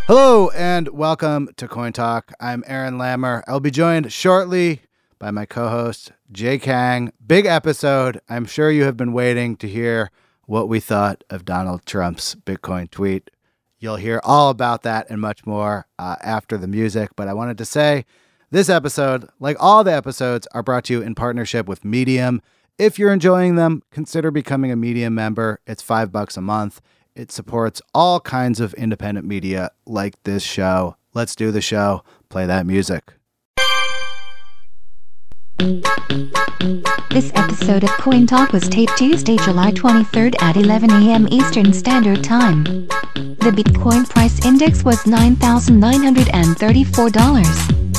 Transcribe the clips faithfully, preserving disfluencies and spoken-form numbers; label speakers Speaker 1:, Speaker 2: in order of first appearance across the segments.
Speaker 1: Hello and welcome to Coin Talk. I'm Aaron Lammer. I'll be joined shortly by my co-host, Jay Kang. Big episode. I'm sure you have been waiting to hear what we thought of Donald Trump's Bitcoin tweet. You'll hear all about that and much more uh, after the music. But I wanted to say this episode, like all the episodes, are brought to you in partnership with Medium. If you're enjoying them, consider becoming a Medium member. It's five bucks a month. It supports all kinds of independent media like this show. Let's do the show. Play that music.
Speaker 2: This episode of Coin Talk was taped Tuesday, July twenty-third at eleven a.m. Eastern Standard Time. The Bitcoin price index was nine thousand nine hundred thirty-four dollars.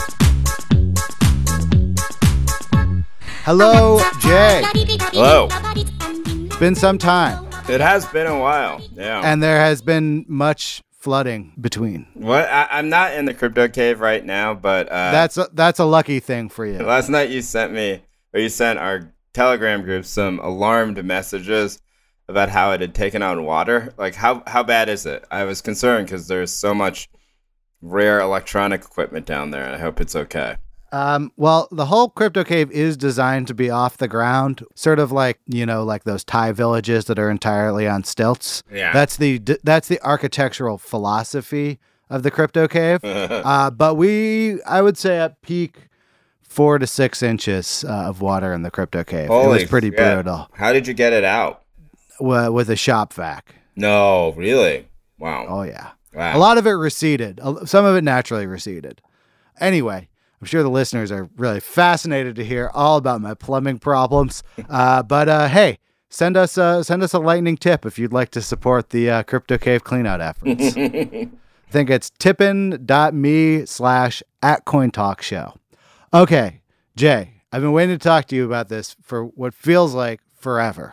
Speaker 1: Hello, Jay.
Speaker 3: Hello.
Speaker 1: It's been some time.
Speaker 3: It has been a while, yeah.
Speaker 1: And there has been much flooding between.
Speaker 3: What? I, I'm not in the crypto cave right now, but uh,
Speaker 1: That's a, that's a lucky thing for you.
Speaker 3: last night you sent me, or you sent our Telegram group some alarmed messages about how it had taken on water. Like, how, how bad is it? I was concerned because there's so much rare electronic equipment down there, and I hope it's okay.
Speaker 1: Um, well, the whole crypto cave is designed to be off the ground, sort of like, you know, like those Thai villages that are entirely on stilts.
Speaker 3: Yeah.
Speaker 1: That's the that's the architectural philosophy of the crypto cave. uh, but we, I would say at peak, four to six inches uh, of water in the crypto cave.
Speaker 3: Holy
Speaker 1: it was pretty
Speaker 3: shit.
Speaker 1: brutal.
Speaker 3: How did you get it out?
Speaker 1: W- with a shop vac.
Speaker 3: No, really? Wow.
Speaker 1: Oh, yeah.
Speaker 3: Wow.
Speaker 1: A lot of it receded. A- Some of it naturally receded. Anyway, I'm sure the listeners are really fascinated to hear all about my plumbing problems. Uh, but uh, hey, send us uh, send us a lightning tip if you'd like to support the uh, Crypto Cave cleanout efforts. I think it's tippin.me slash at Coin Talk Show. Okay, Jay, I've been waiting to talk to you about this for what feels like forever.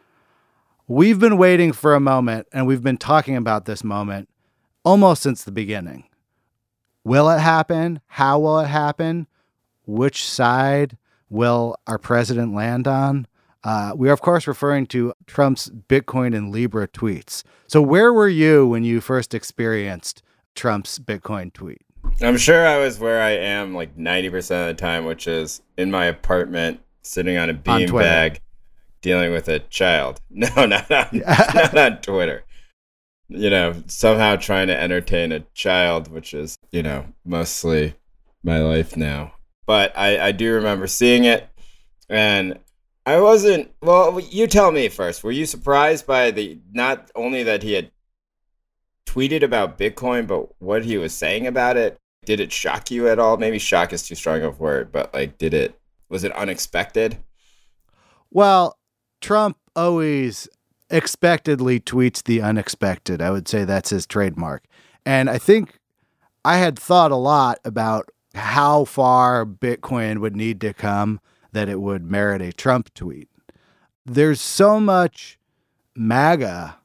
Speaker 1: We've been waiting for a moment, and we've been talking about this moment almost since the beginning. Will it happen? How will it happen? Which side will our president land on? Uh, we are, of course, referring to Trump's Bitcoin and Libra tweets. So where were you when you first experienced Trump's Bitcoin tweet?
Speaker 3: I'm sure I was where I am like ninety percent of the time, which is in my apartment, sitting on a beanbag, dealing with a child. No, not on, not on Twitter. You know, somehow trying to entertain a child, which is, you know, mostly my life now. But I, I do remember seeing it, and I wasn't, well, you tell me first. Were you surprised by the, not only that he had tweeted about Bitcoin, but what he was saying about it? Did it shock you at all? Maybe shock is too strong of a word, but like, did it, was it unexpected?
Speaker 1: Well, Trump always expectedly tweets the unexpected. I would say that's his trademark. And I think I had thought a lot about how far Bitcoin would need to come that it would merit a Trump tweet. There's so much MAGA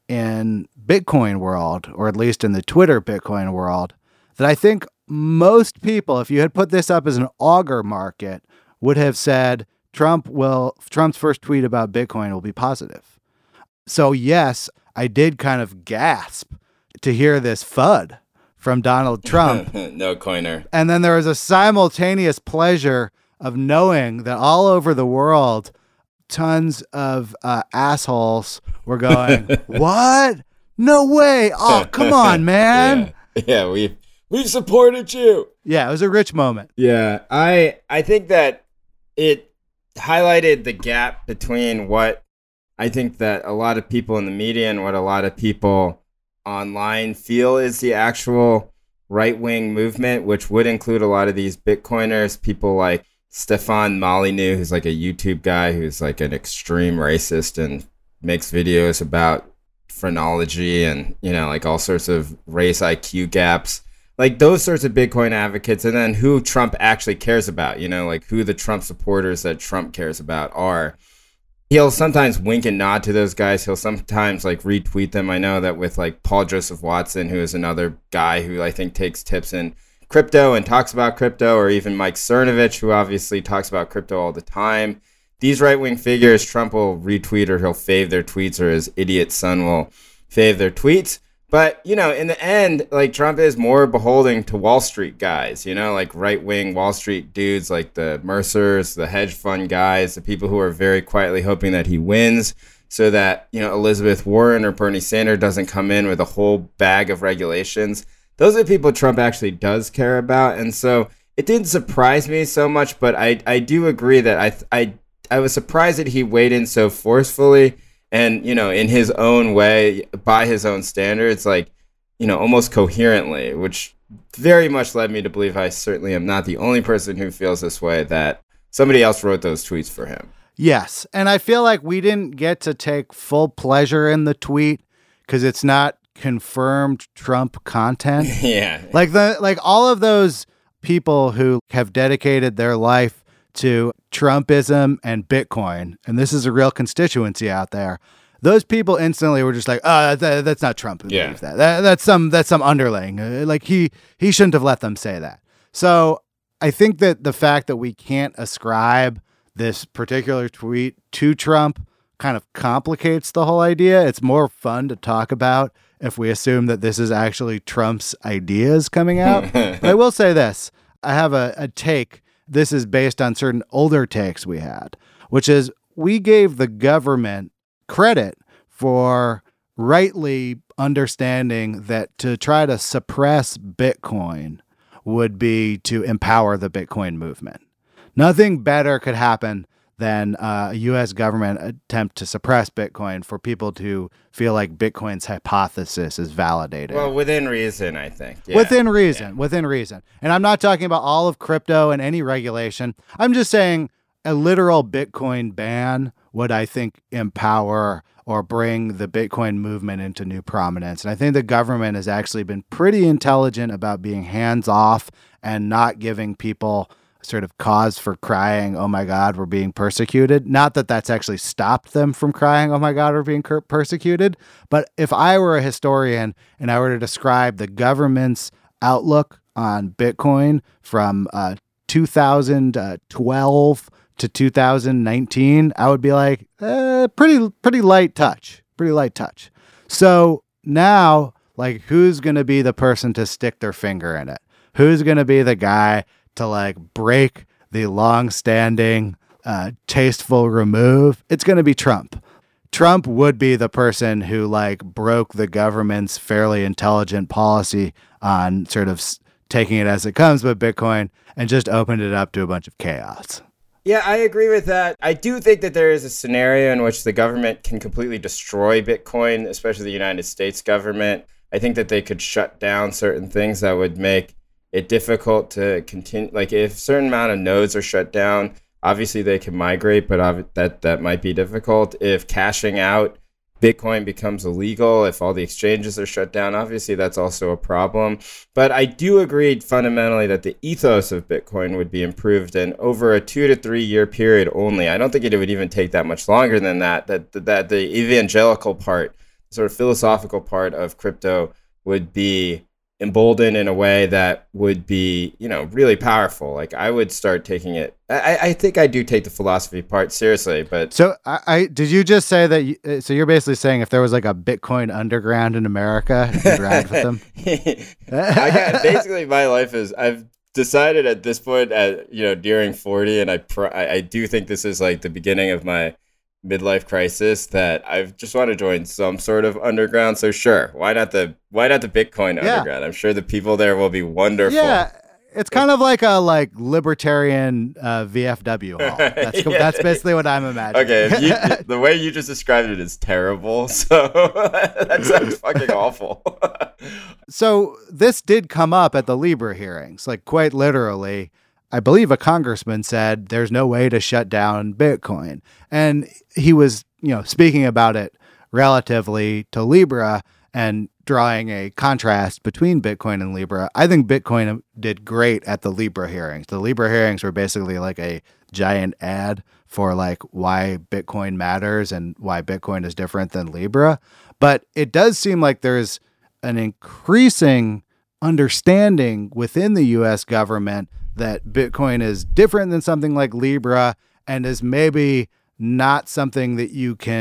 Speaker 1: in Bitcoin world, or at least in the Twitter Bitcoin world, that I think most people, if you had put this up as an auger market, would have said Trump will, Trump's first tweet about Bitcoin will be positive. So yes, I did kind of gasp to hear this F U D from Donald Trump.
Speaker 3: No coiner.
Speaker 1: And then there was a simultaneous pleasure of knowing that all over the world, tons of uh, assholes were going, what? No way. Oh, come on, man.
Speaker 3: Yeah, yeah we we've supported you.
Speaker 1: Yeah, it was a rich moment.
Speaker 3: Yeah, I I think that it highlighted the gap between what I think that a lot of people in the media and what a lot of people online feel is the actual right-wing movement, which would include a lot of these Bitcoiners, people like Stefan Molyneux, who's like a YouTube guy who's like an extreme racist and makes videos about phrenology and, you know, like all sorts of race I Q gaps. Like those sorts of Bitcoin advocates, and then who Trump actually cares about, you know, like who the Trump supporters that Trump cares about are. He'll sometimes wink and nod to those guys. He'll sometimes like retweet them. I know that with like Paul Joseph Watson, who is another guy who I think takes tips in crypto and talks about crypto, or even Mike Cernovich, who obviously talks about crypto all the time. These right-wing figures, Trump will retweet or he'll fave their tweets, or his idiot son will fave their tweets. But, you know, in the end, like Trump is more beholden to Wall Street guys, you know, like right wing Wall Street dudes like the Mercers, the hedge fund guys, the people who are very quietly hoping that he wins so that, you know, Elizabeth Warren or Bernie Sanders doesn't come in with a whole bag of regulations. Those are the people Trump actually does care about. And so it didn't surprise me so much, but I, I do agree that I, I, I was surprised that he weighed in so forcefully. And, you know, in his own way, by his own standards, like, you know, almost coherently, which very much led me to believe I certainly am not the only person who feels this way, that somebody else wrote those tweets for him.
Speaker 1: Yes. And I feel like we didn't get to take full pleasure in the tweet because it's not confirmed Trump content.
Speaker 3: Yeah.
Speaker 1: Like the like all of those people who have dedicated their life to Trumpism and Bitcoin, and this is a real constituency out there. Those people instantly were just like, "Oh, that, that's not Trump who
Speaker 3: yeah.
Speaker 1: believes that. that. That's some that's some underling. Uh, like he he shouldn't have let them say that." So I think that the fact that we can't ascribe this particular tweet to Trump kind of complicates the whole idea. It's more fun to talk about if we assume that this is actually Trump's ideas coming out. But I will say this: I have a, a take. This is based on certain older takes we had, which is we gave the government credit for rightly understanding that to try to suppress Bitcoin would be to empower the Bitcoin movement. Nothing better could happen than uh, a U S government attempt to suppress Bitcoin for people to feel like Bitcoin's hypothesis is validated.
Speaker 3: Well, within reason, I think. Yeah.
Speaker 1: Within reason,
Speaker 3: Yeah.
Speaker 1: within reason. And I'm not talking about all of crypto and any regulation. I'm just saying a literal Bitcoin ban would, I think, empower or bring the Bitcoin movement into new prominence. And I think the government has actually been pretty intelligent about being hands off and not giving people sort of cause for crying, "Oh my God, we're being persecuted." Not that that's actually stopped them from crying, "Oh my God, we're being cur- persecuted." But if I were a historian and I were to describe the government's outlook on Bitcoin from uh, two thousand twelve to two thousand nineteen, I would be like, eh, pretty, pretty light touch, pretty light touch. So now, like, who's going to be the person to stick their finger in it? Who's going to be the guy to like break the long-standing, uh, tasteful remove? It's going to be Trump. Trump would be the person who like broke the government's fairly intelligent policy on sort of s- taking it as it comes with Bitcoin and just opened it up to a bunch of chaos.
Speaker 3: Yeah, I agree with that. I do think that there is a scenario in which the government can completely destroy Bitcoin, especially the United States government. I think that they could shut down certain things that would make it difficult to continue. Like if a certain amount of nodes are shut down, obviously they can migrate, but ob- that, that might be difficult. If cashing out Bitcoin becomes illegal, if all the exchanges are shut down, obviously that's also a problem. But I do agree fundamentally that the ethos of Bitcoin would be improved, and over a two to three year period only. I don't think it would even take that much longer than that, that, that the evangelical part, sort of philosophical part of crypto would be emboldened in a way that would be, you know, really powerful. Like I would start taking it. I, I think I do take the philosophy part seriously, but
Speaker 1: so I, I did you just say that? You, so you're basically saying if there was like a Bitcoin underground in America, you'd ride with them?
Speaker 3: I got, basically my life is I've decided at this point, at you know, during forty, and I pr- I, I do think this is like the beginning of my midlife crisis, that I just want to join some sort of underground. So sure, why not the why not the Bitcoin
Speaker 1: Yeah.
Speaker 3: underground? I'm sure the people there will be wonderful.
Speaker 1: Yeah, it's kind of like a like libertarian uh, V F W hall. That's
Speaker 3: Yeah.
Speaker 1: that's basically what I'm imagining.
Speaker 3: Okay, you, the way you just described it is terrible. So that sounds fucking awful.
Speaker 1: So this did come up at the Libra hearings, like quite literally. I believe a congressman said there's no way to shut down Bitcoin. And he was, you know, speaking about it relatively to Libra and drawing a contrast between Bitcoin and Libra. I think Bitcoin did great at the Libra hearings. The Libra hearings were basically like a giant ad for like why Bitcoin matters and why Bitcoin is different than Libra. But it does seem like there's an increasing understanding within the U S government that Bitcoin is different than something like Libra and is maybe not something that you can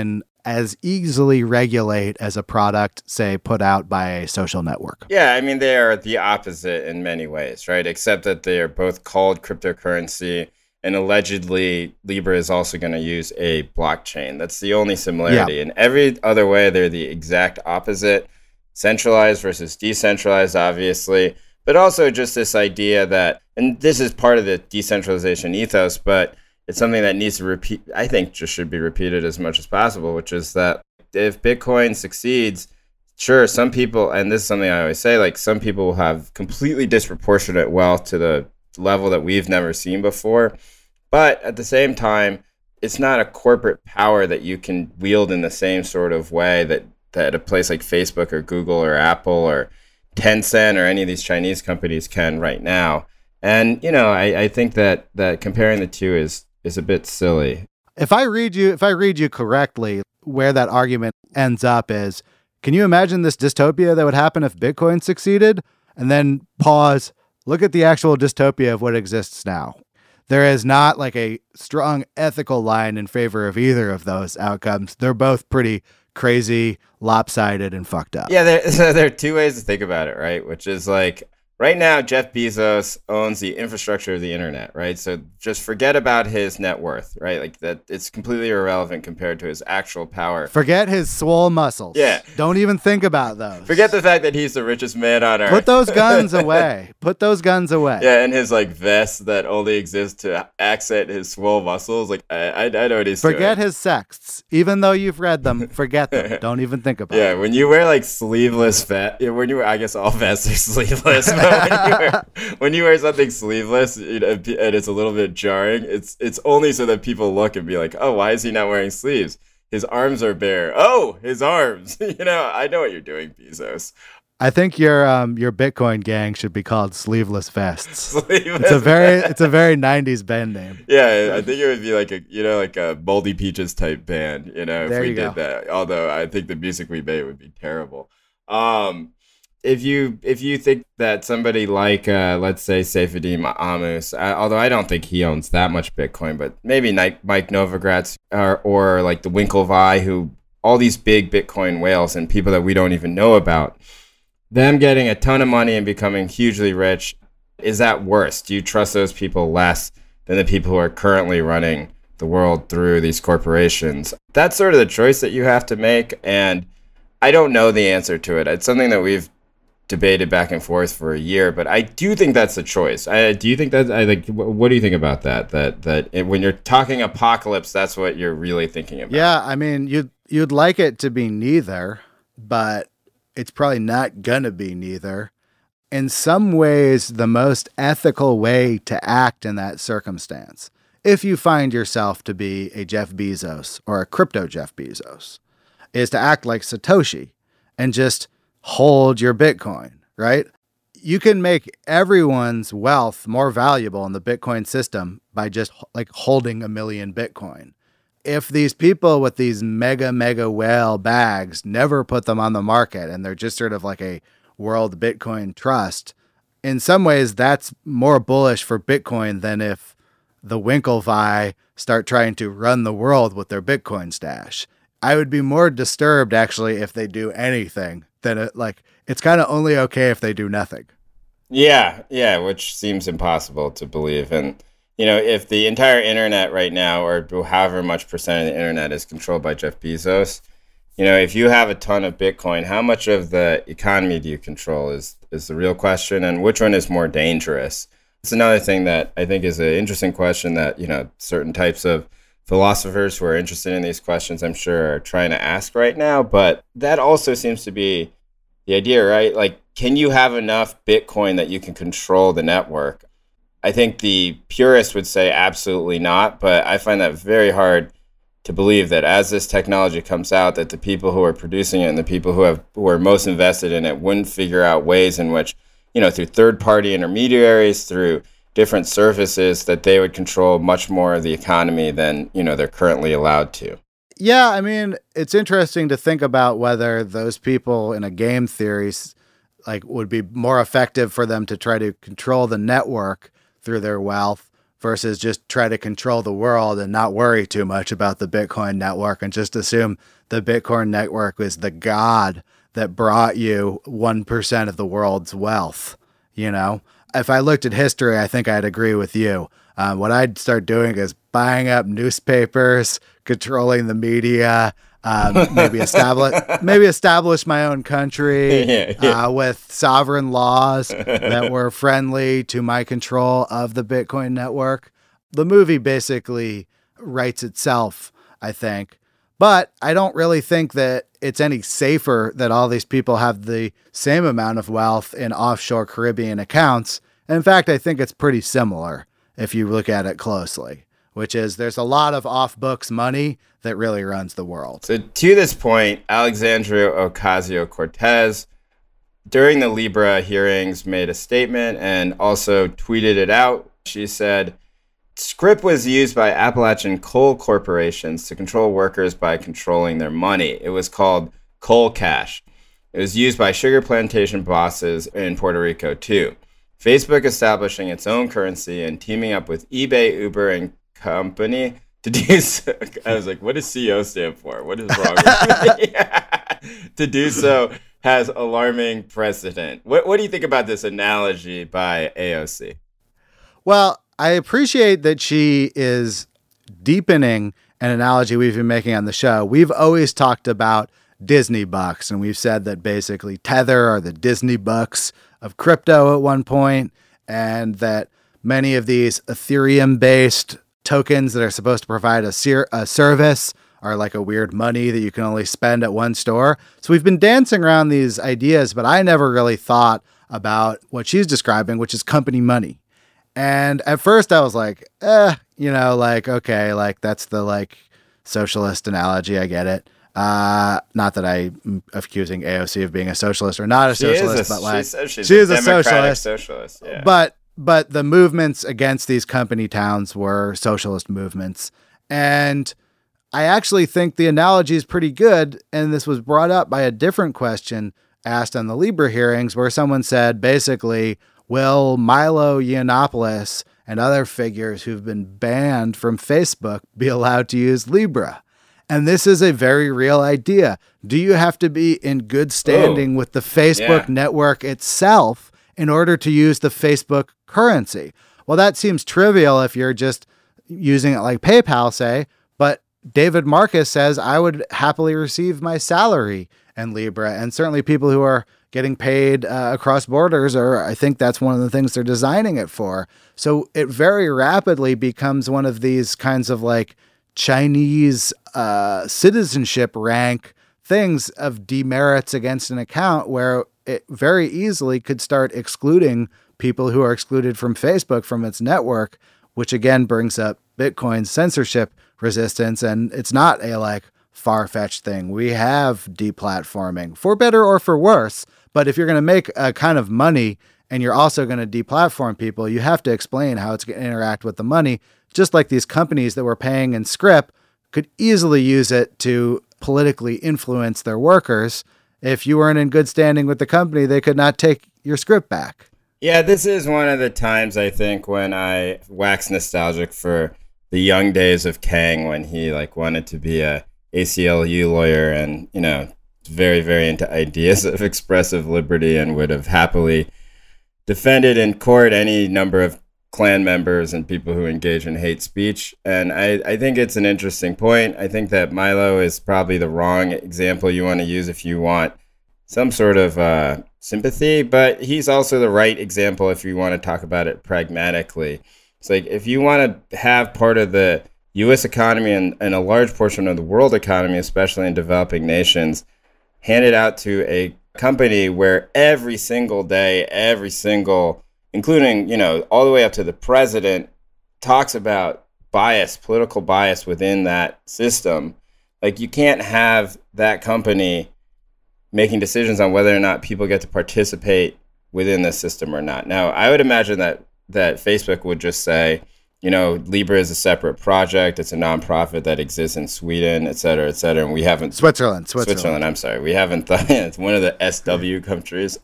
Speaker 1: as easily regulate as a product, say, put out by a social network.
Speaker 3: Yeah, I mean, they are the opposite in many ways, right? Except that they are both called cryptocurrency, and allegedly Libra is also going to use a blockchain. That's the only similarity.
Speaker 1: Yeah.
Speaker 3: In every other way, they're the exact opposite. Centralized versus decentralized, obviously, but also just this idea that, and this is part of the decentralization ethos, but it's something that needs to repeat, I think just should be repeated as much as possible, which is that if Bitcoin succeeds, sure, some people, and this is something I always say, like some people will have completely disproportionate wealth to the level that we've never seen before. But at the same time, it's not a corporate power that you can wield in the same sort of way that, that a place like Facebook or Google or Apple or Tencent or any of these Chinese companies can right now. And, you know, I, I think that, that comparing the two is is a bit silly.
Speaker 1: If I read you, if I read you correctly, where that argument ends up is, can you imagine this dystopia that would happen if Bitcoin succeeded? And then pause, look at the actual dystopia of what exists now. There is not like a strong ethical line in favor of either of those outcomes. They're both pretty crazy, lopsided, and fucked up.
Speaker 3: Yeah, there, so there are two ways to think about it, right? Which is like, right now, Jeff Bezos owns the infrastructure of the internet, right? So just forget about his net worth, right? Like that, it's completely irrelevant compared to his actual power.
Speaker 1: Forget his swole muscles.
Speaker 3: Yeah.
Speaker 1: Don't even think about those.
Speaker 3: Forget the fact that he's the richest man on earth.
Speaker 1: Put those guns away. Put those guns away.
Speaker 3: Yeah, and his like vest that only exists to accent his swole muscles. Like I, I, I know what he's
Speaker 1: Forget
Speaker 3: doing.
Speaker 1: his sexts. Even though you've read them, forget them. Don't even think about
Speaker 3: Yeah,
Speaker 1: it.
Speaker 3: when you wear like sleeveless vest, when you wear, I guess all vests are sleeveless. But when you wear, when you wear something sleeveless, you know, and it's a little bit jarring, it's it's only so that people look and be like, oh, why is he not wearing sleeves? His arms are bare. Oh, his arms. You know, I know what you're doing, Bezos.
Speaker 1: I think your um your Bitcoin gang should be called Sleeveless Vests.
Speaker 3: Sleeveless
Speaker 1: It's a very
Speaker 3: vest.
Speaker 1: it's a very nineties band name.
Speaker 3: Yeah, I think it would be like a, you know, like a Moldy Peaches type band, you know, if
Speaker 1: There
Speaker 3: we
Speaker 1: you
Speaker 3: did
Speaker 1: go.
Speaker 3: that. Although I think the music we made would be terrible. Um, if you if you think that somebody like, uh, let's say, Saifedean Ammous, uh, although I don't think he owns that much Bitcoin, but maybe Mike, Mike Novogratz or, or like the Winklevi, who all these big Bitcoin whales and people that we don't even know about, them getting a ton of money and becoming hugely rich, is that worse? Do you trust those people less than the people who are currently running the world through these corporations? That's sort of the choice that you have to make, and I don't know the answer to it. It's something that we've debated back and forth for a year, but I do think that's a choice. I, do you think that? I like. What do you think about that? That that it, when you're talking apocalypse, that's what you're really thinking about.
Speaker 1: Yeah, I mean, you'd you'd like it to be neither, but it's probably not gonna be neither. In some ways, the most ethical way to act in that circumstance, if you find yourself to be a Jeff Bezos or a crypto Jeff Bezos, is to act like Satoshi and just hold your Bitcoin, right? You can make everyone's wealth more valuable in the Bitcoin system by just like holding a million Bitcoin. If these people with these mega, mega whale bags never put them on the market and they're just sort of like a world Bitcoin trust, in some ways that's more bullish for Bitcoin than if the Winklevi start trying to run the world with their Bitcoin stash. I would be more disturbed actually if they do anything than it, like it's kind of only okay if they do nothing.
Speaker 3: Yeah, yeah, which seems impossible to believe. And, you know, if the entire internet right now, or however much percent of the internet is controlled by Jeff Bezos, you know, if you have a ton of Bitcoin, how much of the economy do you control is, is the real question, and which one is more dangerous? It's another thing that I think is an interesting question that, you know, certain types of philosophers who are interested in these questions, I'm sure, are trying to ask right now. But that also seems to be the idea, right? Like, can you have enough Bitcoin that you can control the network? I think the purist would say absolutely not, but I find that very hard to believe that as this technology comes out, that the people who are producing it and the people who have who are most invested in it wouldn't figure out ways in which, you know, through third-party intermediaries, through different services, that they would control much more of the economy than, you know, they're currently allowed to.
Speaker 1: Yeah, I mean, it's interesting to think about whether those people in a game theory like would be more effective for them to try to control the network through their wealth versus just try to control the world and not worry too much about the Bitcoin network and just assume the Bitcoin network was the god that brought you one percent of the world's wealth. You know, if I looked at history, I think I'd agree with you. Uh, what I'd start doing is buying up newspapers, controlling the media, um, maybe establish maybe establish my own country
Speaker 3: yeah, yeah.
Speaker 1: Uh, with sovereign laws that were friendly to my control of the Bitcoin network. The movie basically writes itself, I think. But I don't really think that it's any safer that all these people have the same amount of wealth in offshore Caribbean accounts. In fact, I think it's pretty similar if you look at it closely, which is there's a lot of off-books money that really runs the world.
Speaker 3: So to this point, Alexandria Ocasio-Cortez, during the Libra hearings, made a statement and also tweeted it out. She said, Script was used by Appalachian coal corporations to control workers by controlling their money. It was called Coal Cash. It was used by sugar plantation bosses in Puerto Rico, too. Facebook establishing its own currency and teaming up with eBay, Uber, and company to do so. I was like, what does C E O stand for? What is wrong with me? To do so has alarming precedent. What, what do you think about this analogy by A O C?
Speaker 1: Well, I appreciate that she is deepening an analogy we've been making on the show. We've always talked about Disney bucks, and we've said that basically Tether are the Disney bucks of crypto at one point, and that many of these Ethereum-based tokens that are supposed to provide a, ser- a service are like a weird money that you can only spend at one store. So we've been dancing around these ideas, but I never really thought about what she's describing, which is company money. And at first I was like, eh, you know, like, okay, like that's the like socialist analogy. I get it. Uh, not that I'm accusing A O C of being a socialist or not a
Speaker 3: she
Speaker 1: socialist,
Speaker 3: a,
Speaker 1: but like
Speaker 3: she's, she's
Speaker 1: she
Speaker 3: a
Speaker 1: is a socialist.
Speaker 3: socialist yeah.
Speaker 1: But but the movements against these company towns were socialist movements. And I actually think the analogy is pretty good. And this was brought up by a different question asked on the Libra hearings, where someone said, basically, will Milo Yiannopoulos and other figures who've been banned from Facebook be allowed to use Libra? And this is a very real idea. Do you have to be in good standing
Speaker 3: oh,
Speaker 1: with the Facebook
Speaker 3: yeah.
Speaker 1: network itself in order to use the Facebook currency? Well, that seems trivial if you're just using it like PayPal, say, but David Marcus says I would happily receive my salary in Libra, and certainly people who are getting paid uh, across borders, or I think that's one of the things they're designing it for. So it very rapidly becomes one of these kinds of like Chinese uh, citizenship rank things of demerits against an account, where it very easily could start excluding people who are excluded from Facebook from its network, which again brings up Bitcoin's censorship resistance. And it's not a like far-fetched thing. We have deplatforming, for better or for worse. But if you're going to make a kind of money and you're also going to deplatform people, you have to explain how it's going to interact with the money, just like these companies that were paying in script could easily use it to politically influence their workers. If you weren't in good standing with the company, they could not take your script back.
Speaker 3: Yeah, this is one of the times, I think, when I wax nostalgic for the young days of Kang, when he like wanted to be a A C L U lawyer and, you know, very, very into ideas of expressive liberty and would have happily defended in court any number of Klan members and people who engage in hate speech. And I, I think it's an interesting point. I think that Milo is probably the wrong example you want to use if you want some sort of uh, sympathy, but he's also the right example if you want to talk about it pragmatically. It's like if you want to have part of the U S economy and, and a large portion of the world economy, especially in developing nations, handed out to a company where every single day, every single, including, you know, all the way up to the president, talks about bias, political bias within that system. Like, you can't have that company making decisions on whether or not people get to participate within the system or not. Now, I would imagine that that Facebook would just say, you know, Libra is a separate project. It's a nonprofit that exists in Sweden, et cetera, et cetera. And we haven't...
Speaker 1: Switzerland, Switzerland.
Speaker 3: Switzerland, I'm sorry. We haven't thought... It's one of the S W countries.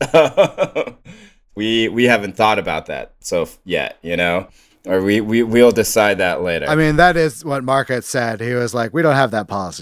Speaker 3: we we haven't thought about that so yet, you know? Or we, we, we'll decide that later.
Speaker 1: I mean, that is what Market said. He was like, we don't have that policy yet.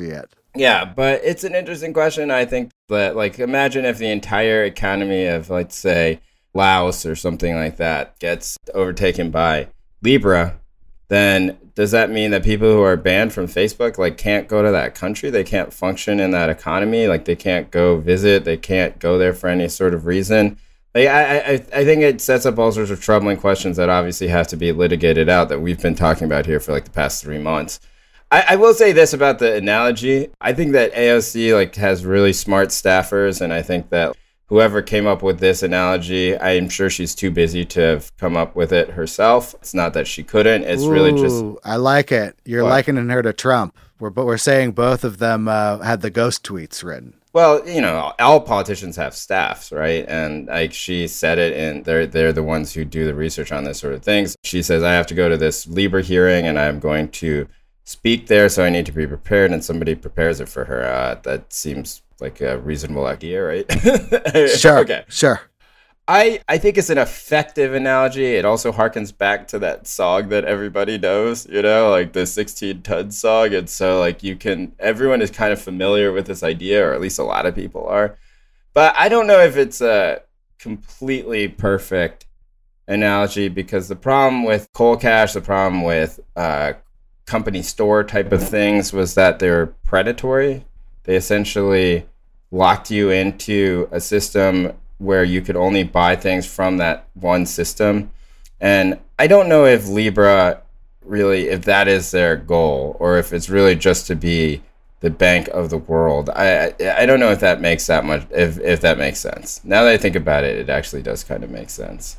Speaker 3: Yeah, but it's an interesting question. I think that, like, imagine if the entire economy of, let's say, Laos or something like that gets overtaken by Libra, then does that mean that people who are banned from Facebook, like, can't go to that country? They can't function in that economy? Like, they can't go visit? They can't go there for any sort of reason? Like, I, I, I think it sets up all sorts of troubling questions that obviously have to be litigated out that we've been talking about here for, like, the past three months. I, I will say this about the analogy. I think that A O C like has really smart staffers, and I think that whoever came up with this analogy, I'm sure she's too busy to have come up with it herself. It's not that she couldn't. It's
Speaker 1: Ooh,
Speaker 3: really just...
Speaker 1: I like it. You're
Speaker 3: what?
Speaker 1: likening her to Trump. We're, but we're saying both of them uh, had the ghost tweets written.
Speaker 3: Well, you know, all politicians have staffs, right? And like she said it, and they're they're the ones who do the research on this sort of things. She says, I have to go to this Libra hearing, and I'm going to speak there, so I need to be prepared, and somebody prepares it for her. Uh, that seems like a reasonable idea, right?
Speaker 1: Sure.
Speaker 3: Okay.
Speaker 1: Sure.
Speaker 3: I, I think it's an effective analogy. It also harkens back to that song that everybody knows, you know, like the sixteen ton song. And so like you can, everyone is kind of familiar with this idea, or at least a lot of people are. But I don't know if it's a completely perfect analogy, because the problem with Coal Cash, the problem with uh, company store type of things was that they're predatory. They essentially locked you into a system where you could only buy things from that one system. And I don't know if Libra really, if that is their goal, or if it's really just to be the bank of the world. I I don't know if that makes that much, if, if that makes sense. Now that I think about it, it actually does kind of make sense.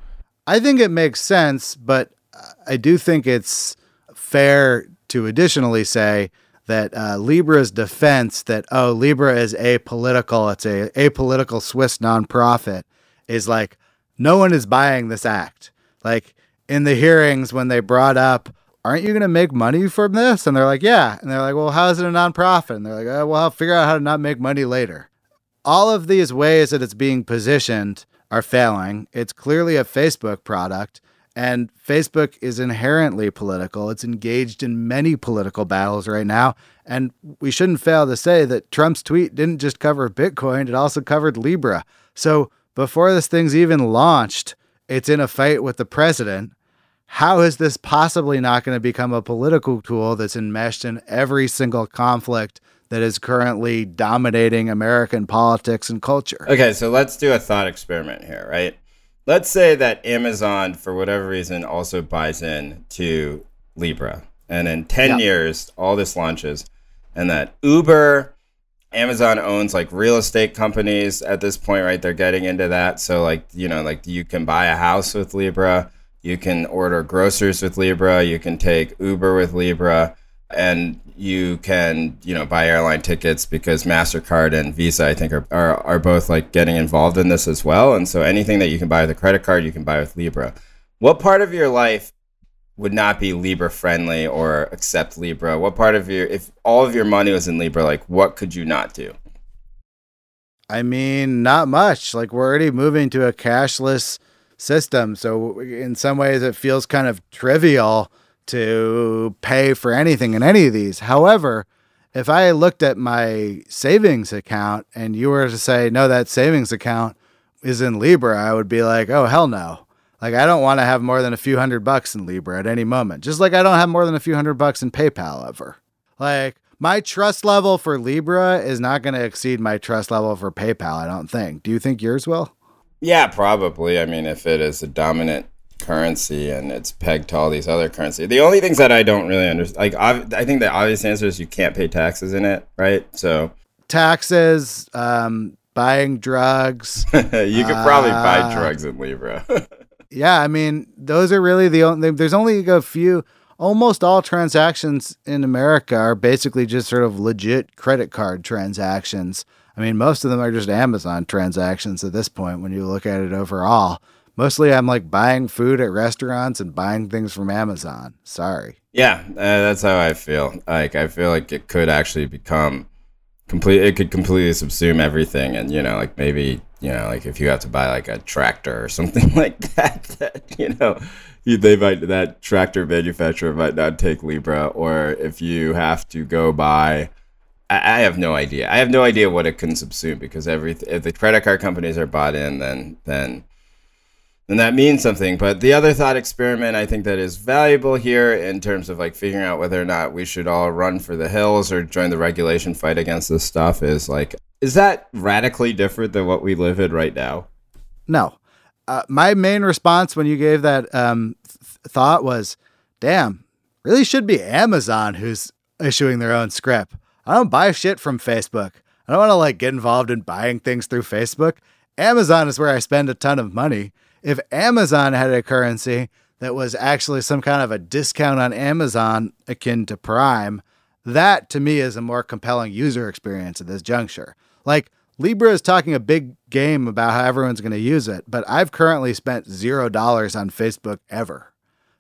Speaker 1: I think it makes sense, but I do think it's fair to additionally say that uh, Libra's defense that, oh, Libra is apolitical, it's a apolitical Swiss nonprofit, is like, no one is buying this act. Like, in the hearings when they brought up, aren't you going to make money from this? And they're like, yeah. And they're like, well, how is it a nonprofit? And they're like, oh, well, I'll figure out how to not make money later. All of these ways that it's being positioned are failing. It's clearly a Facebook product. And Facebook is inherently political. It's engaged in many political battles right now. And we shouldn't fail to say that Trump's tweet didn't just cover Bitcoin, it also covered Libra. So before this thing's even launched, it's in a fight with the president. How is this possibly not going to become a political tool that's enmeshed in every single conflict that is currently dominating American politics and culture?
Speaker 3: Okay, so let's do a thought experiment here, right? Let's say that Amazon, for whatever reason, also buys in to Libra. And in ten yep. years, all this launches. And that Uber, Amazon owns like real estate companies at this point, right? They're getting into that. So like, you know, like you can buy a house with Libra. You can order groceries with Libra. You can take Uber with Libra. And you can, you know, buy airline tickets, because MasterCard and Visa, I think, are, are are both like getting involved in this as well. And so anything that you can buy with a credit card, you can buy with Libra. What part of your life would not be Libra friendly or accept Libra? What part of your, if all of your money was in Libra, like what could you not do?
Speaker 1: I mean, not much. Like, we're already moving to a cashless system. So in some ways it feels kind of trivial to pay for anything in any of these. However, if I looked at my savings account and you were to say, no, that savings account is in Libra, I would be like, oh, hell no. Like, I don't want to have more than a few hundred bucks in Libra at any moment. Just like I don't have more than a few hundred bucks in PayPal ever. Like, my trust level for Libra is not going to exceed my trust level for PayPal, I don't think. Do you think yours will?
Speaker 3: Yeah, probably. I mean, if it is a dominant currency and it's pegged to all these other currencies. The only things that I don't really understand, like, I think the obvious answer is you can't pay taxes in it, right? So
Speaker 1: taxes, um, buying drugs.
Speaker 3: You could probably uh, buy drugs in Libra.
Speaker 1: Yeah, I mean, those are really the only, there's only a few, almost all transactions in America are basically just sort of legit credit card transactions. I mean, most of them are just Amazon transactions at this point when you look at it overall. Mostly I'm like buying food at restaurants and buying things from Amazon. Sorry.
Speaker 3: Yeah, uh, that's how I feel. Like, I feel like it could actually become complete. It could completely subsume everything. And, you know, like maybe, you know, like if you have to buy like a tractor or something like that, that you know, you, they might, that tractor manufacturer might not take Libra. Or if you have to go buy I, I have no idea. I have no idea what it can subsume because every if the credit card companies are bought in, then then then that means something. But the other thought experiment I think that is valuable here in terms of like figuring out whether or not we should all run for the hills or join the regulation fight against this stuff is like, is that radically different than what we live in right now?
Speaker 1: No. Uh, my main response when you gave that um, th- thought was, damn, really should be Amazon who's issuing their own script. I don't buy shit from Facebook. I don't want to like get involved in buying things through Facebook. Amazon is where I spend a ton of money. If Amazon had a currency that was actually some kind of a discount on Amazon akin to Prime, that to me is a more compelling user experience at this juncture. Like Libra is talking a big game about how everyone's going to use it, but I've currently spent zero dollars on Facebook ever.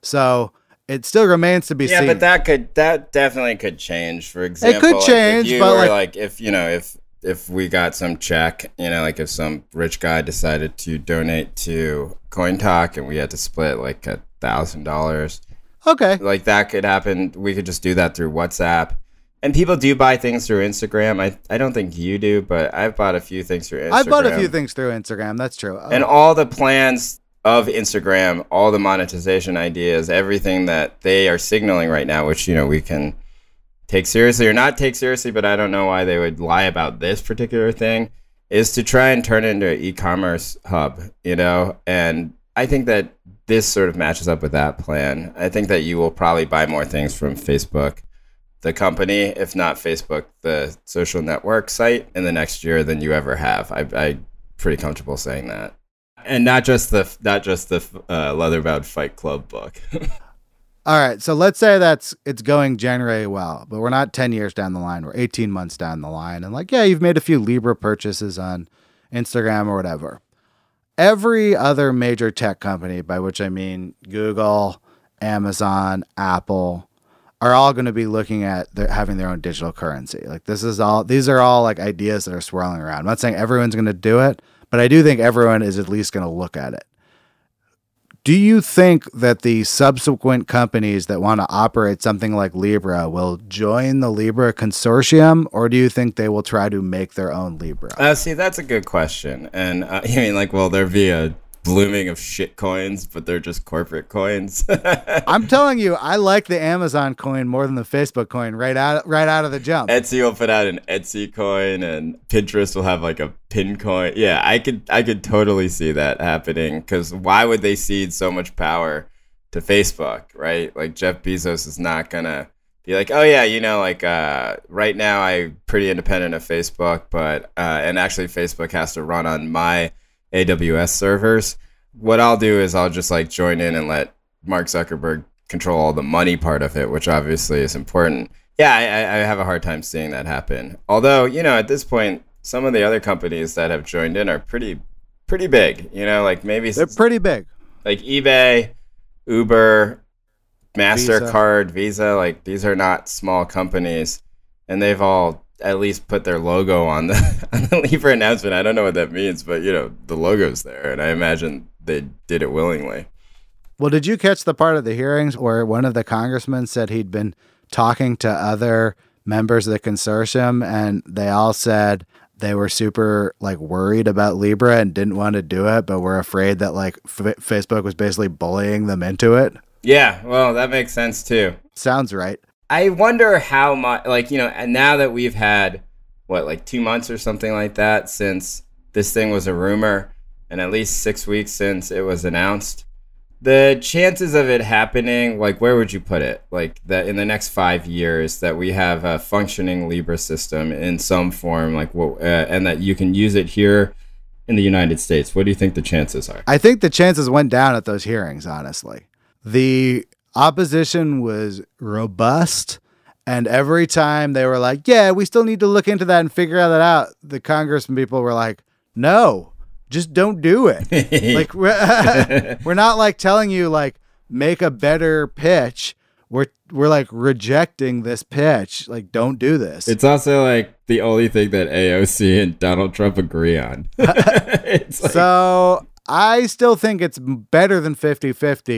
Speaker 1: So it still remains to be
Speaker 3: yeah,
Speaker 1: seen.
Speaker 3: Yeah, but that could that definitely could change. For example,
Speaker 1: it could change,
Speaker 3: like if you
Speaker 1: but
Speaker 3: were
Speaker 1: like,
Speaker 3: like if you know if if we got some check, you know, like if some rich guy decided to donate to CoinTalk and we had to split like a thousand dollars,
Speaker 1: okay,
Speaker 3: like that could happen. We could just do that through WhatsApp. And people do buy things through Instagram. I I don't think you do, but I've bought a few things through Instagram.
Speaker 1: I've bought a few things through Instagram. That's true.
Speaker 3: And all the plans of Instagram, all the monetization ideas, everything that they are signaling right now, which, you know, we can take seriously or not take seriously, but I don't know why they would lie about this particular thing, is to try and turn it into an e-commerce hub, you know? And I think that this sort of matches up with that plan. I think that you will probably buy more things from Facebook, the company, if not Facebook, the social network site, in the next year than you ever have. I, I'm pretty comfortable saying that. And not just the not just the uh, Leatherbound Fight Club book.
Speaker 1: All right, so let's say that's it's going generally well, but we're not ten years down the line. We're eighteen months down the line. And like, yeah, you've made a few Libra purchases on Instagram or whatever. Every other major tech company, by which I mean Google, Amazon, Apple, are all going to be looking at their, having their own digital currency. Like this is all, these are all like ideas that are swirling around. I'm not saying everyone's going to do it, but I do think everyone is at least going to look at it. Do you think that the subsequent companies that want to operate something like Libra will join the Libra consortium, or do you think they will try to make their own Libra?
Speaker 3: Uh, see, that's a good question. And uh, I mean, like, will there be a blooming of shit coins, but they're just corporate coins?
Speaker 1: I'm telling you, I like the Amazon coin more than the Facebook coin right out right out of the jump.
Speaker 3: Etsy will put out an Etsy coin, and Pinterest will have like a pin coin. Yeah, I could I could totally see that happening, because why would they cede so much power to Facebook, right? Like Jeff Bezos is not gonna be like, oh yeah, you know, like uh, right now I'm pretty independent of Facebook, but uh, and actually Facebook has to run on my A W S servers. What I'll do is I'll just like join in and let Mark Zuckerberg control all the money part of it, which obviously is important. Yeah, I, I have a hard time seeing that happen. Although, you know, at this point, some of the other companies that have joined in are pretty, pretty big. You know, like maybe
Speaker 1: they're pretty big,
Speaker 3: like eBay, Uber, MasterCard, Visa. Visa. Like these are not small companies, and they've all at least put their logo on the, on the Libra announcement. I don't know what that means, but, you know, the logo's there, and I imagine they did it willingly.
Speaker 1: Well, did you catch the part of the hearings where one of the congressmen said he'd been talking to other members of the consortium, and they all said they were super, like, worried about Libra and didn't want to do it, but were afraid that, like, F- Facebook was basically bullying them into it?
Speaker 3: Yeah, well, that makes sense, too.
Speaker 1: Sounds right.
Speaker 3: I wonder how much, like, you know, and now that we've had, what, like two months or something like that since this thing was a rumor, and at least six weeks since it was announced, the chances of it happening, like, where would you put it? Like, that in the next five years that we have a functioning Libra system in some form, like, what, uh, and that you can use it here in the United States. What do you think the chances are?
Speaker 1: I think the chances went down at those hearings, honestly. The opposition was robust, and every time they were like, yeah, we still need to look into that and figure that out, the congressman people were like, no, just don't do it. Like we're, we're not like telling you like make a better pitch. We're we're like rejecting this pitch. Like, don't do this.
Speaker 3: It's also like the only thing that A O C and Donald Trump agree on. It's like...
Speaker 1: So I still think it's better than fifty-fifty.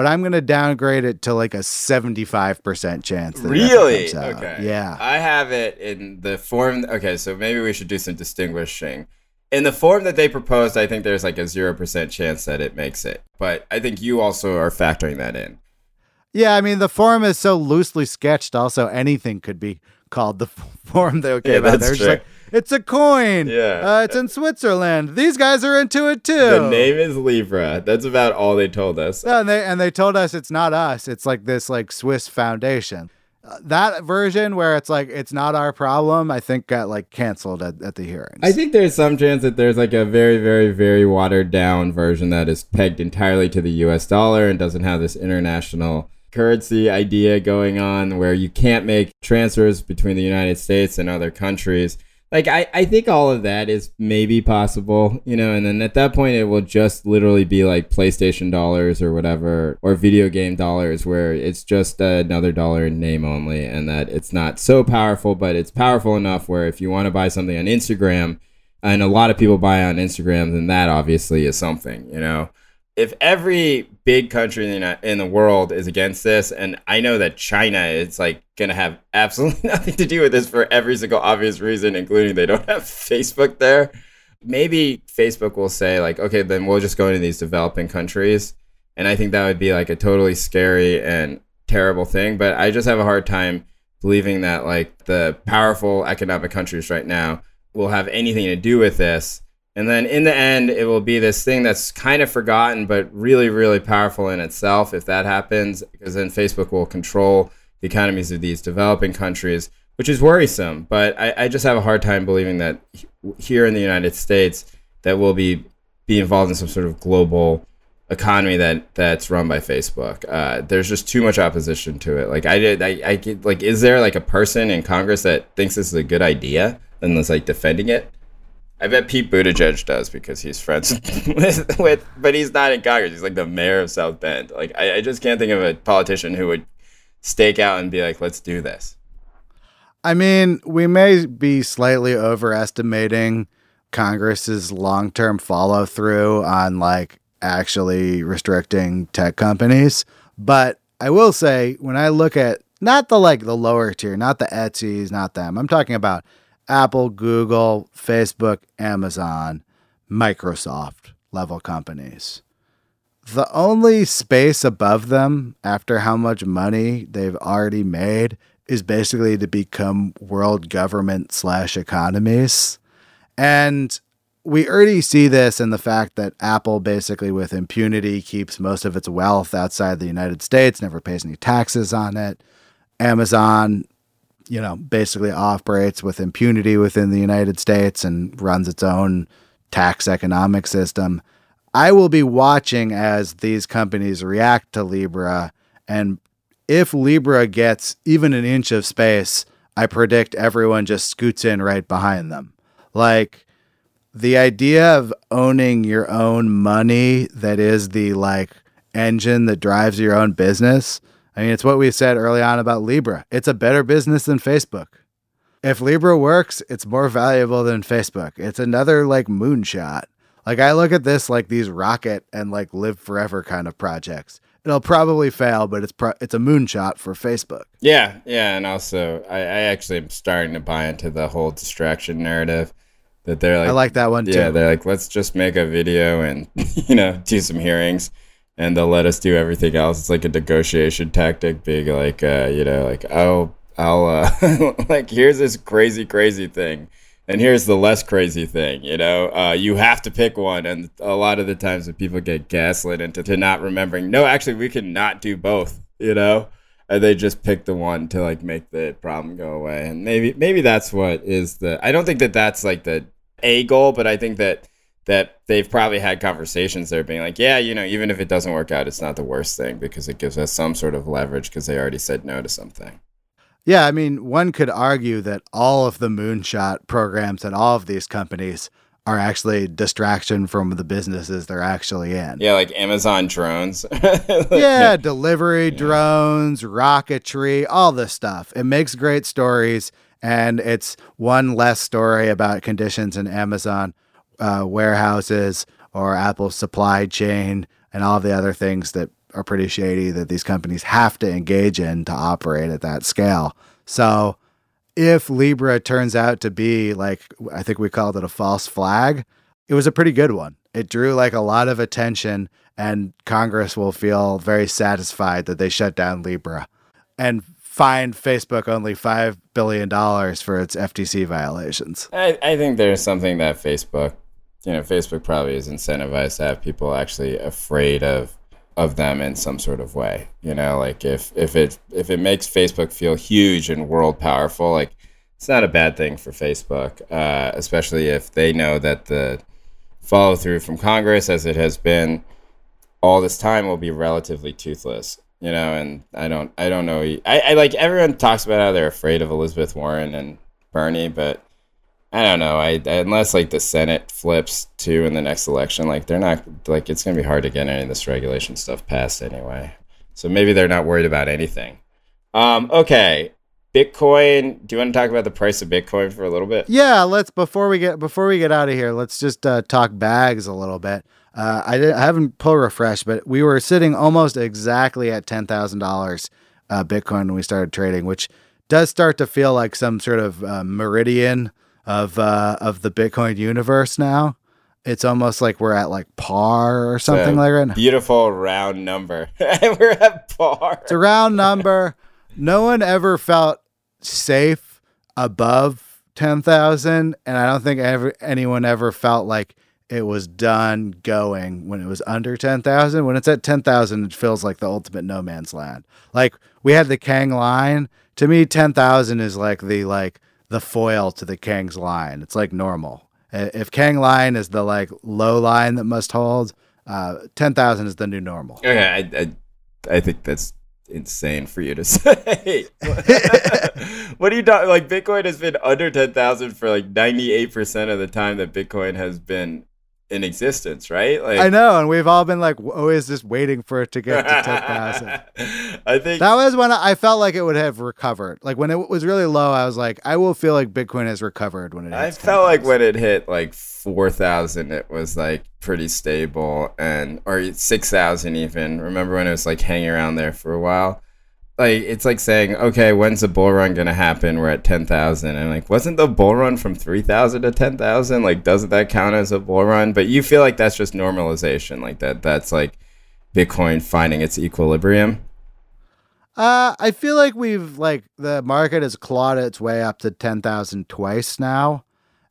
Speaker 1: but I'm going to downgrade it to like a seventy-five percent chance that
Speaker 3: really?
Speaker 1: it ever comes out.
Speaker 3: Okay.
Speaker 1: Yeah.
Speaker 3: I have it in the form. Okay, so maybe we should do some distinguishing. In the form that they proposed, I think there's like a zero percent chance that it makes it. But I think you also are factoring that in.
Speaker 1: Yeah, I mean, the form is so loosely sketched. Also, anything could be called the form that came
Speaker 3: yeah,
Speaker 1: out. They're just like, it's a coin.
Speaker 3: Yeah.
Speaker 1: Uh, it's in Switzerland. These guys are into it too.
Speaker 3: The name is Libra. That's about all they told us.
Speaker 1: Yeah, and they and they told us it's not us. It's like this like Swiss foundation. Uh, that version where it's like it's not our problem, I think got like canceled at, at the hearings.
Speaker 3: I think there's some chance that there's like a very, very, very watered down version that is pegged entirely to the U S dollar and doesn't have this international currency idea going on where you can't make transfers between the United States and other countries. Like, I, I think all of that is maybe possible, you know, and then at that point it will just literally be like PlayStation dollars or whatever, or video game dollars, where it's just another dollar in name only, and that it's not so powerful, but it's powerful enough where if you want to buy something on Instagram, and a lot of people buy on Instagram, then that obviously is something, you know. If every big country in the, in the world is against this, and I know that China is like going to have absolutely nothing to do with this for every single obvious reason, including they don't have Facebook there, maybe Facebook will say like, okay, then we'll just go into these developing countries. And I think that would be like a totally scary and terrible thing. But I just have a hard time believing that like the powerful economic countries right now will have anything to do with this. And then in the end, it will be this thing that's kind of forgotten, but really, really powerful in itself if that happens, because then Facebook will control the economies of these developing countries, which is worrisome. But I, I just have a hard time believing that here in the United States that we'll be, be involved in some sort of global economy that that's run by Facebook. Uh, there's just too much opposition to it. Like I did, I, I get, like, is there like a person in Congress that thinks this is a good idea and is like defending it? I bet Pete Buttigieg does because he's friends with, with, but he's not in Congress. He's like the mayor of South Bend. Like, I, I just can't think of a politician who would stake out and be like, let's do this.
Speaker 1: I mean, we may be slightly overestimating Congress's long-term follow through on like actually restricting tech companies. But I will say, when I look at not the like the lower tier, not the Etsy's, not them, I'm talking about Apple, Google, Facebook, Amazon, Microsoft level companies. The only space above them after how much money they've already made is basically to become world government slash economies. And we already see this in the fact that Apple basically with impunity keeps most of its wealth outside the United States, never pays any taxes on it. Amazon, you know, basically operates with impunity within the United States and runs its own tax economic system. I will be watching as these companies react to Libra. And if Libra gets even an inch of space, I predict everyone just scoots in right behind them. Like the idea of owning your own money that is the like engine that drives your own business. I mean, it's what we said early on about Libra. It's a better business than Facebook. If Libra works, it's more valuable than Facebook. It's another like moonshot. Like I look at this like these rocket and like live forever kind of projects. It'll probably fail, but it's pro- it's a moonshot for Facebook.
Speaker 3: Yeah, yeah, and also I, I actually am starting to buy into the whole distraction narrative that they're like.
Speaker 1: I like that one too.
Speaker 3: Yeah, they're like, let's just make a video and you know do some hearings. And they'll let us do everything else. It's like a negotiation tactic, being like, uh, you know, like, oh, I'll, uh, like, here's this crazy, crazy thing. And here's the less crazy thing, you know? Uh, you have to pick one. And a lot of the times when people get gaslit into to not remembering, no, actually, we can not do both, you know? And they just pick the one to, like, make the problem go away. And maybe maybe that's what is the... I don't think that that's, like, the A goal, but I think that that they've probably had conversations there being like, yeah, you know, even if it doesn't work out, it's not the worst thing because it gives us some sort of leverage because they already said no to something.
Speaker 1: Yeah, I mean, one could argue that all of the moonshot programs at all of these companies are actually distraction from the businesses they're actually in.
Speaker 3: Yeah, like Amazon drones.
Speaker 1: like, yeah, delivery, yeah. drones, rocketry, all this stuff. It makes great stories, and it's one less story about conditions in Amazon Uh, warehouses or Apple's supply chain and all the other things that are pretty shady that these companies have to engage in to operate at that scale. So if Libra turns out to be like, I think we called it a false flag, it was a pretty good one. It drew like a lot of attention, and Congress will feel very satisfied that they shut down Libra and fined Facebook only five billion dollars for its F T C violations.
Speaker 3: I, I think there's something that Facebook, you know, Facebook probably is incentivized to have people actually afraid of of them in some sort of way. You know, like if, if it if it makes Facebook feel huge and world powerful, like it's not a bad thing for Facebook, uh, especially if they know that the follow through from Congress, as it has been all this time, will be relatively toothless. You know, and I don't, I don't know. I, I like everyone talks about how they're afraid of Elizabeth Warren and Bernie, but I don't know. I, unless like the Senate flips too in the next election, like they're not like it's gonna be hard to get any of this regulation stuff passed anyway. So maybe they're not worried about anything. Um, okay, Bitcoin. Do you want to talk about the price of Bitcoin for a little bit?
Speaker 1: Yeah, let's before we get before we get out of here, let's just uh, talk bags a little bit. Uh, I, didn't, I haven't pull refreshed, but we were sitting almost exactly at ten thousand dollars uh, Bitcoin when we started trading, which does start to feel like some sort of uh, meridian of uh, of the Bitcoin universe now. It's almost like we're at like par or something like that.
Speaker 3: Beautiful round number. We're at par.
Speaker 1: It's a round number. No one ever felt safe above ten thousand, and I don't think ever anyone ever felt like it was done going when it was under ten thousand. When it's at ten thousand, it feels like the ultimate no man's land. Like we had the Kang line. To me, ten thousand is like the, like the foil to the Kang's line. It's like normal. If Kang line is the like low line that must hold, uh, ten thousand is the new normal.
Speaker 3: Okay. I, I, I think that's insane for you to say. What are you talking? Like Bitcoin has been under ten thousand for like ninety-eight percent of the time that Bitcoin has been in existence, right? Like,
Speaker 1: I know, and we've all been like always just waiting for it to get to ten thousand.
Speaker 3: I think
Speaker 1: that was when I felt like it would have recovered. Like when it was really low, I was like, I will feel like Bitcoin has recovered when it hits
Speaker 3: I felt like when it hit like four thousand, it was like pretty stable, and or six thousand even. Remember when it was like hanging around there for a while? Like it's like saying, okay, when's the bull run gonna happen? We're at ten thousand, and like, wasn't the bull run from three thousand to ten thousand? Like, doesn't that count as a bull run? But you feel like that's just normalization, like that. That's like Bitcoin finding its equilibrium.
Speaker 1: Uh, I feel like we've like the market has clawed its way up to ten thousand twice now,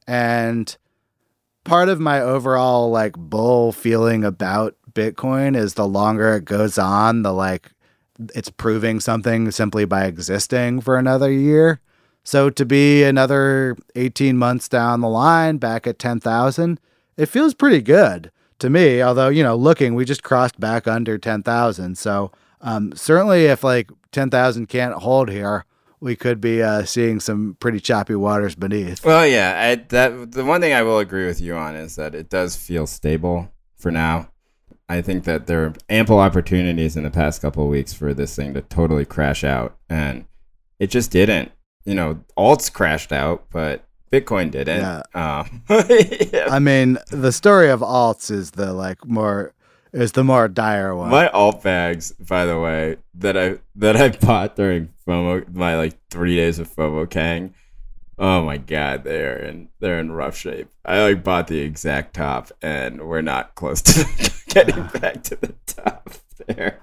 Speaker 1: and part of my overall like bull feeling about Bitcoin is the longer it goes on, the like. It's proving something simply by existing for another year. So to be another eighteen months down the line back at ten thousand, it feels pretty good to me. Although, you know, looking, we just crossed back under ten thousand. So um, certainly if like ten thousand can't hold here, we could be uh, seeing some pretty choppy waters beneath.
Speaker 3: Well, yeah, I, that the one thing I will agree with you on is that it does feel stable for now. I think that there are ample opportunities in the past couple of weeks for this thing to totally crash out, and it just didn't. You know, alts crashed out, but Bitcoin didn't.
Speaker 1: Yeah.
Speaker 3: Um, yeah.
Speaker 1: I mean, the story of alts is the like more is the more dire one.
Speaker 3: My alt bags, by the way, that I that I bought during FOMO, my like three days of FOMO Kang. Oh my god, they're in they're in rough shape. I like bought the exact top, and we're not close to getting back to the top there.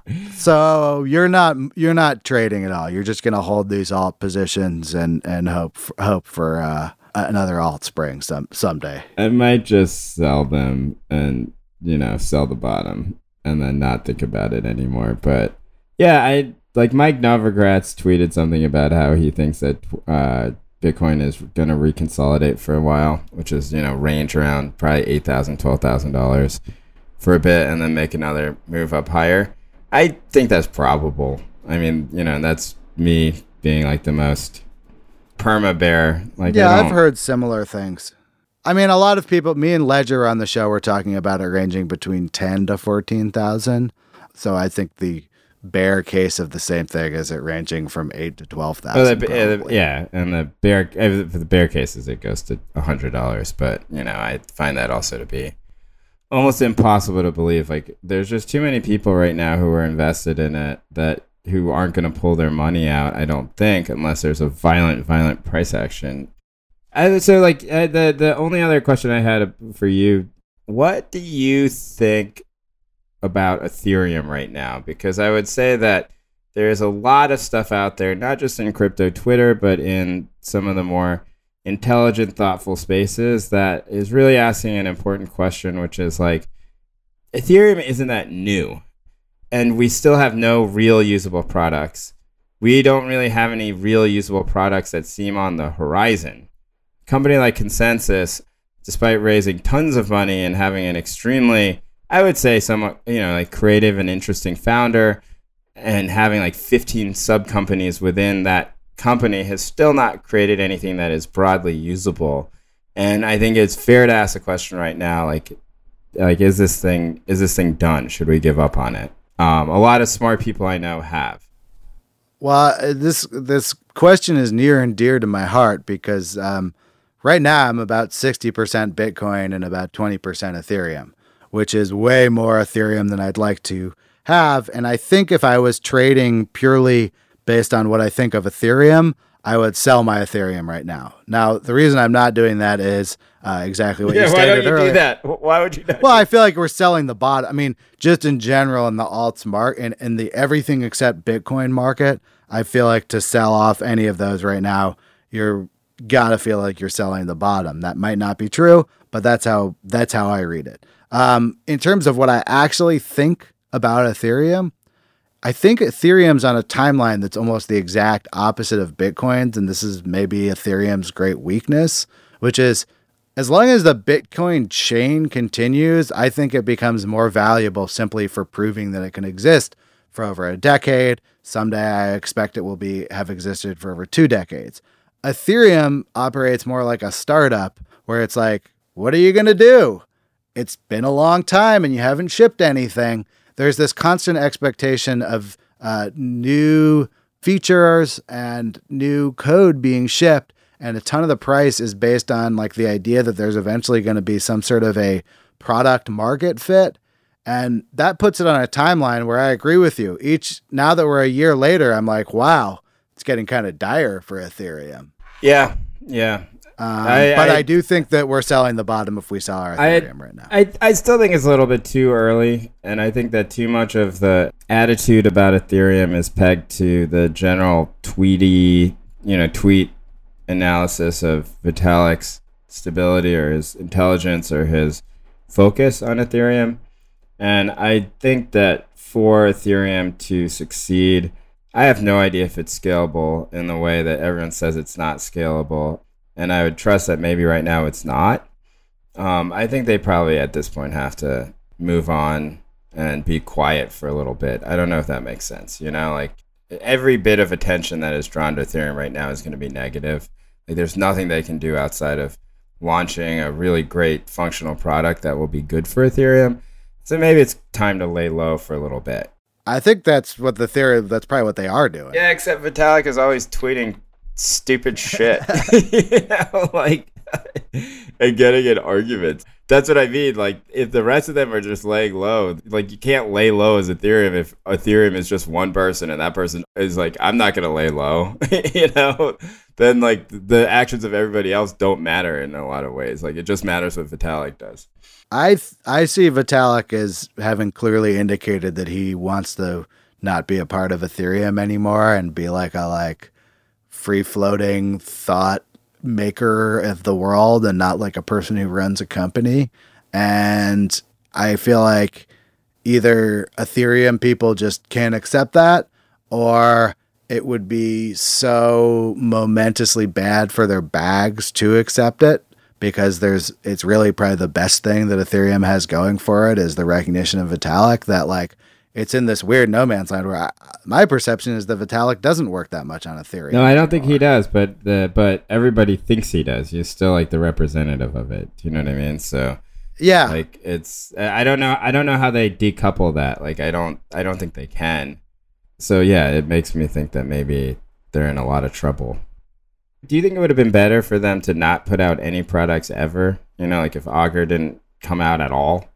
Speaker 1: So you're not you're not trading at all. You're just gonna hold these alt positions and and hope for, hope for uh, another alt spring some someday.
Speaker 3: I might just sell them and you know sell the bottom and then not think about it anymore. But yeah, I like Mike Novogratz tweeted something about how he thinks that. Uh, Bitcoin is going to reconsolidate for a while, which is, you know, range around probably eight thousand dollars, twelve thousand dollars for a bit and then make another move up higher. I think that's probable. I mean, you know, that's me being like the most perma bear. Like,
Speaker 1: yeah, I've heard similar things. I mean, a lot of people, me and Ledger on the show, were talking about it ranging between ten to fourteen thousand. So I think the bear case of the same thing is it ranging from eight to twelve thousand.
Speaker 3: Oh, yeah, and the bear for the bear cases it goes to a hundred dollars. But you know, I find that also to be almost impossible to believe. Like, there's just too many people right now who are invested in it that who aren't going to pull their money out, I don't think, unless there's a violent, violent price action. I, so, like, uh, the the only other question I had for you, what do you think about Ethereum right now? Because I would say that there's a lot of stuff out there, not just in crypto Twitter, but in some of the more intelligent, thoughtful spaces that is really asking an important question, which is like, Ethereum isn't that new, and we still have no real usable products. We don't really have any real usable products that seem on the horizon. A company like Consensus, despite raising tons of money and having an extremely, I would say, somewhat, you know, like creative and interesting founder, and having like fifteen sub companies within that company, has still not created anything that is broadly usable. And I think it's fair to ask the question right now, like, like is this thing is this thing done? Should we give up on it? Um, a lot of smart people I know have.
Speaker 1: Well, this this question is near and dear to my heart because um, right now I'm about sixty percent Bitcoin and about twenty percent Ethereum, which is way more Ethereum than I'd like to have. And I think if I was trading purely based on what I think of Ethereum, I would sell my Ethereum right now. Now, the reason I'm not doing that is uh, exactly what
Speaker 3: yeah,
Speaker 1: you stated earlier.
Speaker 3: Why don't you do that? Why would you not?
Speaker 1: Well, I feel like we're selling the bottom. I mean, just in general in the alts market and in the everything except Bitcoin market, I feel like to sell off any of those right now, you're gotta feel like you're selling the bottom. That might not be true, but that's how that's how I read it. Um, in terms of what I actually think about Ethereum, I think Ethereum's on a timeline that's almost the exact opposite of Bitcoin's, and this is maybe Ethereum's great weakness, which is as long as the Bitcoin chain continues, I think it becomes more valuable simply for proving that it can exist for over a decade. Someday I expect it will be have existed for over two decades. Ethereum operates more like a startup where it's like, what are you going to do? It's been a long time and you haven't shipped anything. There's this constant expectation of uh, new features and new code being shipped. And a ton of the price is based on like the idea that there's eventually going to be some sort of a product market fit. And that puts it on a timeline where I agree with you. Each, now that we're a year later, I'm like, wow, it's getting kind of dire for Ethereum.
Speaker 3: Yeah. Yeah.
Speaker 1: Um,
Speaker 3: I,
Speaker 1: but I,
Speaker 3: I
Speaker 1: do think that we're selling the bottom if we sell our Ethereum
Speaker 3: I,
Speaker 1: right now.
Speaker 3: I, I still think it's a little bit too early, and I think that too much of the attitude about Ethereum is pegged to the general tweety, you know, tweet analysis of Vitalik's stability or his intelligence or his focus on Ethereum. And I think that for Ethereum to succeed, I have no idea if it's scalable in the way that everyone says it's not scalable. And I would trust that maybe right now it's not. Um, I think they probably at this point have to move on and be quiet for a little bit. I don't know if that makes sense. You know, like every bit of attention that is drawn to Ethereum right now is going to be negative. Like there's nothing they can do outside of launching a really great functional product that will be good for Ethereum. So maybe it's time to lay low for a little bit.
Speaker 1: I think that's what the theory, that's probably what they are doing.
Speaker 3: Yeah, except Vitalik is always tweeting stupid shit. You know, like, and getting in arguments. That's what I mean. Like, if the rest of them are just laying low, like, you can't lay low as Ethereum if Ethereum is just one person and that person is like, I'm not going to lay low, you know? Then, like, the actions of everybody else don't matter in a lot of ways. Like, it just matters what Vitalik does.
Speaker 1: I th- I see Vitalik as having clearly indicated that he wants to not be a part of Ethereum anymore and be like a, like, free-floating thought maker of the world and not like a person who runs a company. And I feel like either Ethereum people just can't accept that, or it would be so momentously bad for their bags to accept it, because there's it's really probably the best thing that Ethereum has going for it is the recognition of Vitalik, that like it's in this weird no man's land where I, my perception is that Vitalik doesn't work that much on Ethereum.
Speaker 3: No, I don't anymore. think he does, but the but everybody thinks he does. He's still like the representative of it. Do you know what I mean? So
Speaker 1: yeah,
Speaker 3: like it's I don't know I don't know how they decouple that. Like I don't I don't think they can. So yeah, it makes me think that maybe they're in a lot of trouble. Do you think it would have been better for them to not put out any products ever? You know, like if Augur didn't come out at all,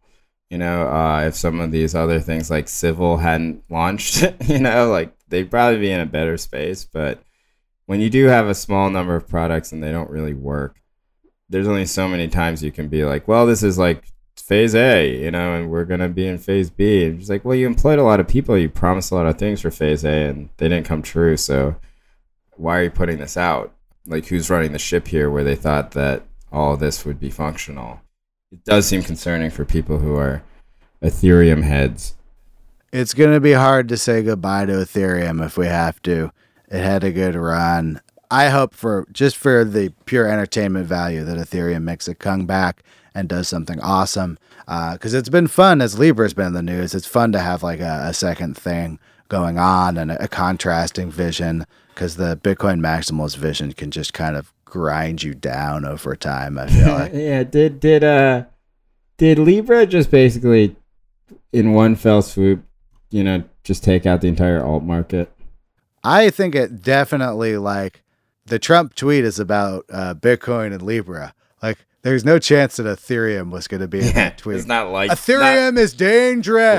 Speaker 3: You know, uh, if some of these other things like Civil hadn't launched, you know, like they'd probably be in a better space. But when you do have a small number of products and they don't really work, there's only so many times you can be like, well, this is like phase A, you know, and we're going to be in phase B. And it's like, well, you employed a lot of people. You promised a lot of things for phase A and they didn't come true. So why are you putting this out? Like, who's running the ship here where they thought that all of this would be functional? It does seem concerning for people who are Ethereum heads.
Speaker 1: It's going to be hard to say goodbye to Ethereum if we have to. It had a good run. I hope for just for the pure entertainment value that Ethereum makes a comeback and does something awesome. Because uh, it's been fun as Libra's been in the news. It's fun to have like a, a second thing going on and a, a contrasting vision, because the Bitcoin maximalist vision can just kind of grind you down over time, I feel like.
Speaker 3: Yeah, did did uh did Libra just basically in one fell swoop, you know, just take out the entire alt market?
Speaker 1: I think it definitely, like, the Trump tweet is about uh, Bitcoin and Libra. Like, there's no chance that Ethereum was going to be in
Speaker 3: Yeah,
Speaker 1: that tweet.
Speaker 3: it's not like
Speaker 1: Ethereum
Speaker 3: not
Speaker 1: is dangerous.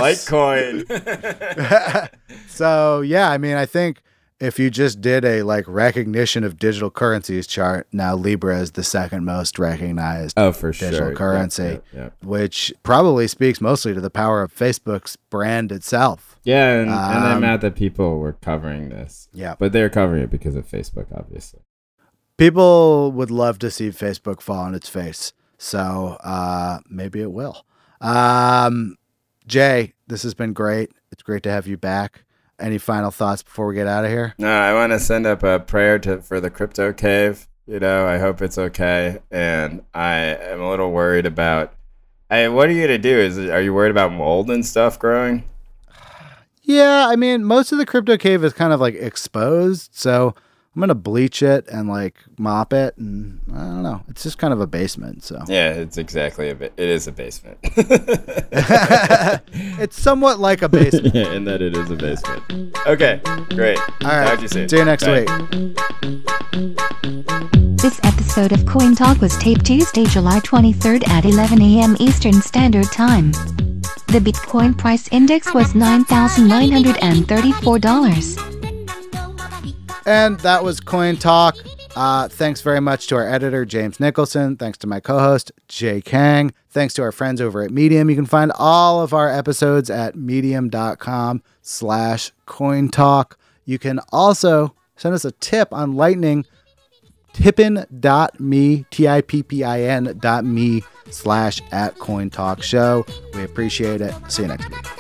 Speaker 3: Litecoin.
Speaker 1: So, yeah, I mean, I think if you just did a like recognition of digital currencies chart, now Libra is the second most recognized
Speaker 3: oh, for
Speaker 1: digital
Speaker 3: sure.
Speaker 1: currency,
Speaker 3: yeah, yeah, yeah.
Speaker 1: which probably speaks mostly to the power of Facebook's brand itself.
Speaker 3: Yeah, and, um, and I'm mad that people were covering this.
Speaker 1: Yeah.
Speaker 3: But they're covering it because of Facebook, obviously.
Speaker 1: People would love to see Facebook fall on its face. So uh, maybe it will. Um, Jay, this has been great. It's great to have you back. Any final thoughts before we get out of here?
Speaker 3: No, I want to send up a prayer to for the crypto cave. You know, I hope it's okay. And I am a little worried about, I, what are you going to do? Is Are you worried about mold and stuff growing?
Speaker 1: Yeah, I mean, most of the crypto cave is kind of like exposed, so I'm gonna bleach it and like mop it, and I don't know. It's just kind of a basement, so
Speaker 3: yeah, it's exactly a ba- it is a basement.
Speaker 1: It's somewhat like a basement.
Speaker 3: Yeah, in that it is a basement. Okay, great.
Speaker 1: All right,
Speaker 3: talk to you soon.
Speaker 1: See you next
Speaker 3: Bye.
Speaker 1: week.
Speaker 2: This episode of Coin Talk was taped Tuesday, July twenty-third at eleven a.m. Eastern Standard Time. The Bitcoin price index was nine thousand nine hundred thirty-four dollars.
Speaker 1: And that was Coin Talk. Uh, thanks very much to our editor, James Nicholson. Thanks to my co-host, Jay Kang. Thanks to our friends over at Medium. You can find all of our episodes at medium.com slash coin talk. You can also send us a tip on Lightning, tippin.me, T-I-P-P-I-N dot me slash at coin talk show. We appreciate it. See you next week.